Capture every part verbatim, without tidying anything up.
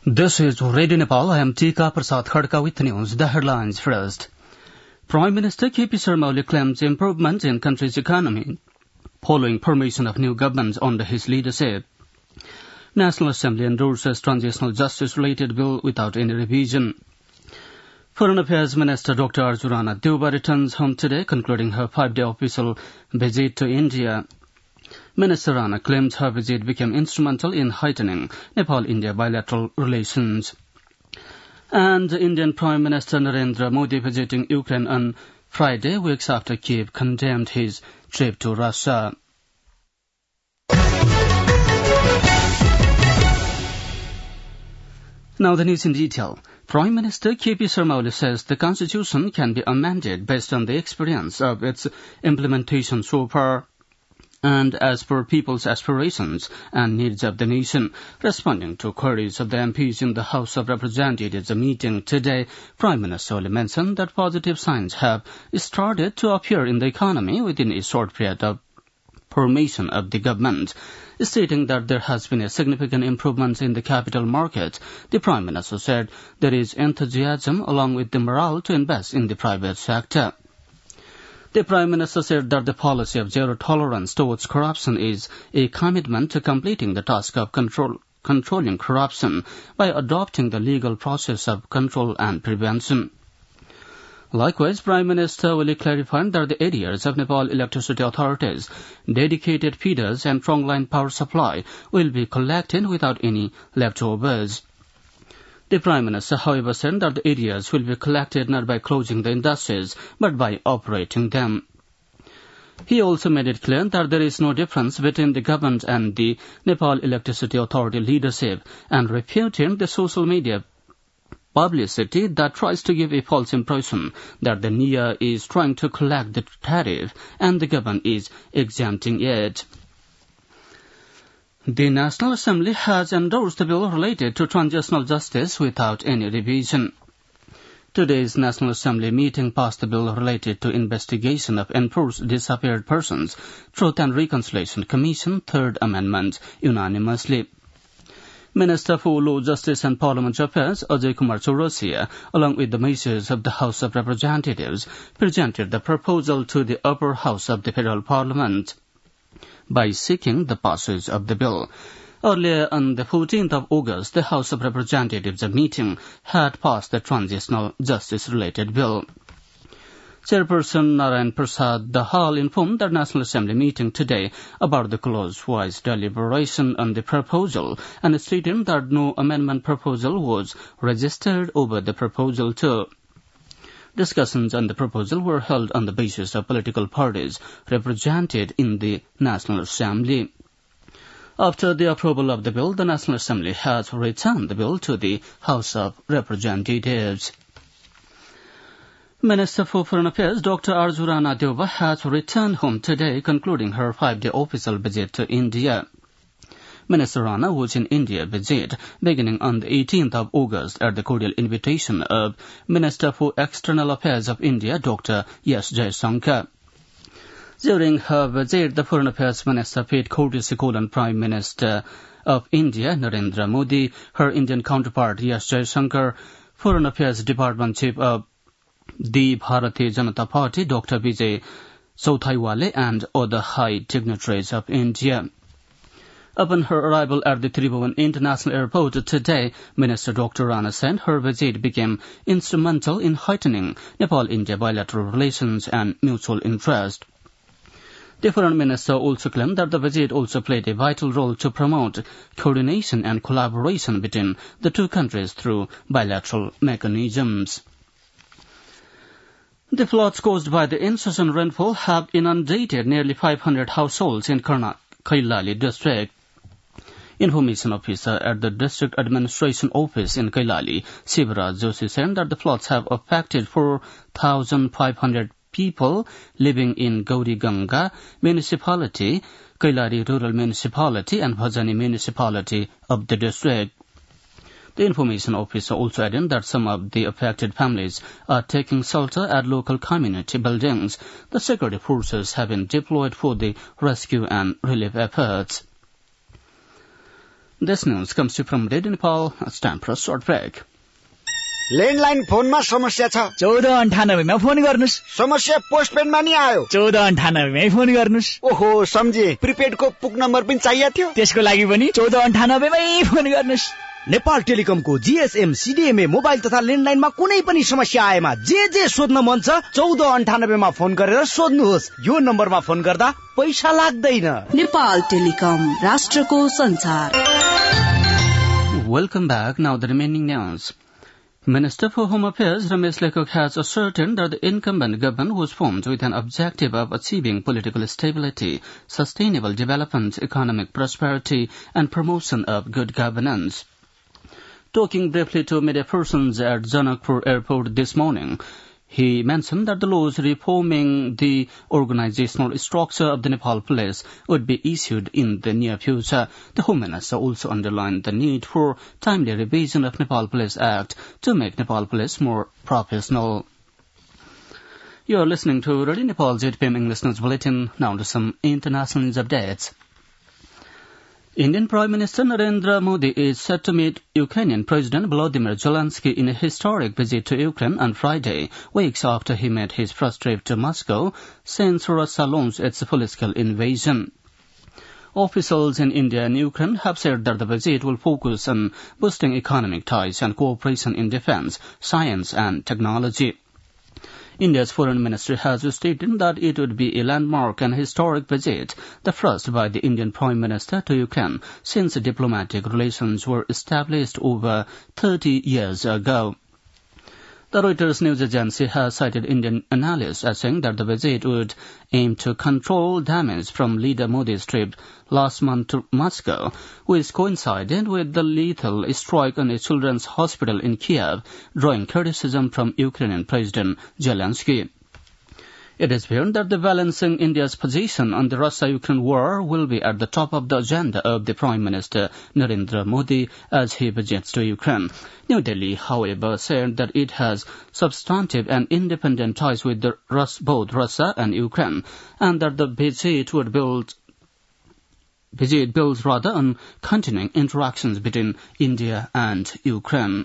This is Radio Nepal. I am Tika Prasad Khadka with news. The headlines first. Prime Minister K P Sharma Oli claims improvement in country's economy following formation of new government under his leadership. National Assembly endorses transitional justice-related bill without any revision. Foreign Affairs Minister Doctor Arzu Rana Deuba returns home today, concluding her five-day official visit to India. Minister Rana claims her visit became instrumental in heightening Nepal-India bilateral relations. And Indian Prime Minister Narendra Modi visiting Ukraine on Friday, weeks after Kiev condemned his trip to Russia. Now the news in detail. Prime Minister K P Sharma Oli says the Constitution can be amended based on the experience of its implementation so far, and as per people's aspirations and needs of the nation. Responding to queries of the M Ps in the House of Representatives meeting today, Prime Minister Oli mentioned that positive signs have started to appear in the economy within a short period of formation of the government. Stating that there has been a significant improvement in the capital market, the Prime Minister said there is enthusiasm along with the morale to invest in the private sector. The Prime Minister said that the policy of zero tolerance towards corruption is a commitment to completing the task of control, controlling corruption by adopting the legal process of control and prevention. Likewise, Prime Minister Oli clarified that the areas of Nepal electricity authorities, dedicated feeders and trunk-line power supply will be collected without any leftovers. The Prime Minister, however, said that the areas will be collected not by closing the industries, but by operating them. He also made it clear that there is no difference between the government and the Nepal Electricity Authority leadership, and refuting the social media publicity that tries to give a false impression that the N I A is trying to collect the tariff and the government is exempting it. The National Assembly has endorsed the bill related to transitional justice without any revision. Today's National Assembly meeting passed the bill related to investigation of enforced disappeared persons, Truth and Reconciliation Commission, Third Amendment, unanimously. Minister for Law, Justice and Parliamentary Affairs, Ajay Kumar Chaurasia, along with the members of the House of Representatives, presented the proposal to the upper house of the Federal Parliament by seeking the passage of the bill. Earlier on the fourteenth of August, the House of Representatives meeting had passed the transitional justice-related bill. Chairperson Narayan Prasad Dahal informed the National Assembly meeting today about the close-wise deliberation on the proposal and stated that no amendment proposal was registered over the proposal too. Discussions on the proposal were held on the basis of political parties represented in the National Assembly. After the approval of the bill, the National Assembly has returned the bill to the House of Representatives. Minister for Foreign Affairs Doctor Arzu Rana Deuba has returned home today, concluding her five-day official visit to India. Minister Rana was in India visit beginning on the eighteenth of August at the cordial invitation of Minister for External Affairs of India, Doctor S. Jaishankar. During her visit, the Foreign Affairs Minister paid courtesy call on Prime Minister of India, Narendra Modi, her Indian counterpart S. Jaishankar, Foreign Affairs Department Chief of the Bharatiya Janata Party, Doctor Vijay Sauthaiwale, and other high dignitaries of India. Upon her arrival at the Tribhuvan International Airport today, Minister Doctor Rana said her visit became instrumental in heightening Nepal-India bilateral relations and mutual interest. The Foreign Minister also claimed that the visit also played a vital role to promote coordination and collaboration between the two countries through bilateral mechanisms. The floods caused by the incessant rainfall have inundated nearly five hundred households in Kailali district. Information officer at the District Administration Office in Kailali, Sivaraj Joshi, said that the floods have affected four thousand five hundred people living in Gauri Ganga Municipality, Kailali Rural Municipality and Bhajani Municipality of the district. The information officer also added that some of the affected families are taking shelter at local community buildings. The security forces have been deployed for the rescue and relief efforts. This news comes to you from Radio Nepal. It's time for a short break. Landline फोनमा समस्या छ चौध अन्ठानब्बेमा phone गर्नुस् समस्या पोस्टपेडमा नि आयो चौध अन्ठानब्बेमै फोन गर्नुस् ओहो सम्झे प्रिपेडको पुक नम्बर पनि चाहिएको थियो त्यसको लागि पनि चौध अन्ठानब्बेमै फोन गर्नुस् नेपाल टेलिकमको जीएसएम सीडीएमए मोबाइल तथा ल्यान्डलाइनमा कुनै पनि समस्या आएमा जे जे सोध्न मन छ चौध अन्ठानब्बेमा फोन गरेर सोध्नुहोस् यो नम्बरमा फोन गर्दा पैसा लाग्दैन नेपाल टेलिकम राष्ट्रको संचार Welcome back. Now the remaining news. Minister for Home Affairs Ramesh Lekok has ascertained that the incumbent government was formed with an objective of achieving political stability, sustainable development, economic prosperity, and promotion of good governance. Talking briefly to media persons at Janakpur Airport this morning, he mentioned that the laws reforming the organizational structure of the Nepal Police would be issued in the near future. The Home Minister also underlined the need for timely revision of Nepal Police Act to make Nepal Police more professional. You are listening to Radio Nepal Z P M English News Bulletin. Now to some international news updates. Indian Prime Minister Narendra Modi is set to meet Ukrainian President Volodymyr Zelensky in a historic visit to Ukraine on Friday, weeks after he made his first trip to Moscow since Russia launched its full-scale invasion. Officials in India and Ukraine have said that the visit will focus on boosting economic ties and cooperation in defense, science and technology. India's foreign ministry has stated that it would be a landmark and historic visit, the first by the Indian Prime Minister to Ukraine since diplomatic relations were established over thirty years ago. The Reuters news agency has cited Indian analysts as saying that the visit would aim to control damage from leader Modi's trip last month to Moscow, which coincided with the lethal strike on a children's hospital in Kiev, drawing criticism from Ukrainian President Zelensky. It is feared that the balancing India's position on the Russia-Ukraine war will be at the top of the agenda of the Prime Minister Narendra Modi as he visits to Ukraine. New Delhi, however, said that it has substantive and independent ties with the Rus- both Russia and Ukraine, and that the visit would build visit builds rather on continuing interactions between India and Ukraine.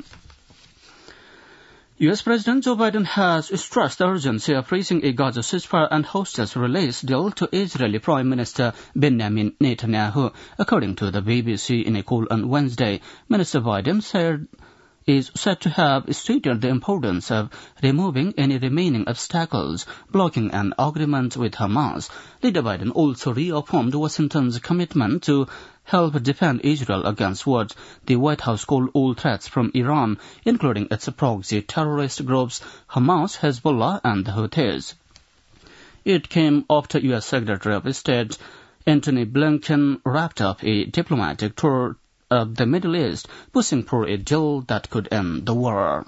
U S President Joe Biden has stressed the urgency of reaching a Gaza ceasefire and hostage release deal to Israeli Prime Minister Benjamin Netanyahu. According to the B B C in a call on Wednesday, Minister Biden said is said to have stated the importance of removing any remaining obstacles blocking an agreement with Hamas. Leader Biden also reaffirmed Washington's commitment to help defend Israel against what the White House called all threats from Iran, including its proxy terrorist groups Hamas, Hezbollah, and the Houthis. It came after U S Secretary of State Antony Blinken wrapped up a diplomatic tour of the Middle East, pushing for a deal that could end the war.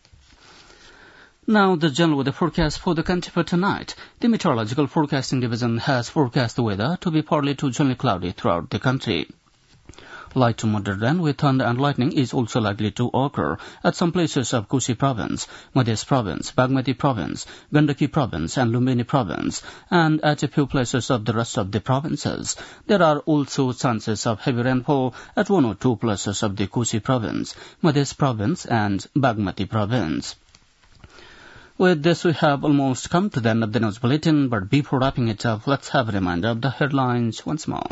Now the general weather forecast for the country for tonight. The Meteorological Forecasting Division has forecast the weather to be partly to generally cloudy throughout the country. Light to moderate rain with thunder and lightning is also likely to occur at some places of Kusi Province, Madhya Province, Bagmati Province, Gandaki Province, and Lumbini Province, and at a few places of the rest of the provinces. There are also chances of heavy rainfall at one or two places of the Kusi Province, Madhya Province, and Bagmati Province. With this, we have almost come to the end of the news bulletin, but before wrapping it up, let's have a reminder of the headlines once more.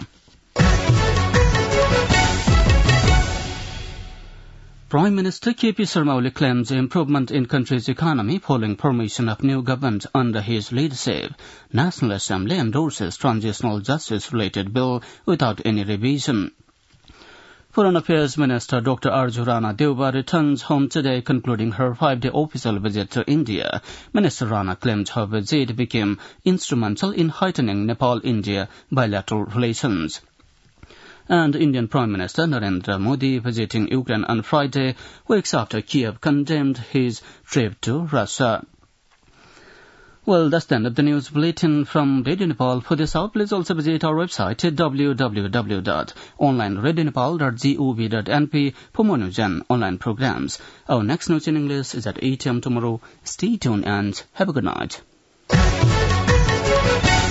Prime Minister K P Sharma Oli claims improvement in country's economy following formation of new government under his leadership. National Assembly endorses transitional justice-related bill without any revision. Foreign Affairs Minister Doctor Arju Rana Deuba returns home today, concluding her five-day official visit to India. Minister Rana claimed her visit became instrumental in heightening Nepal-India bilateral relations. And Indian Prime Minister Narendra Modi visiting Ukraine on Friday, weeks after Kiev condemned his trip to Russia. Well, that's the end of the news bulletin from Radio Nepal. For this hour, please also visit our website at w w w dot online radio nepal dot gov dot n p for more news and online programs. Our next news in English is at eight a m tomorrow. Stay tuned and have a good night.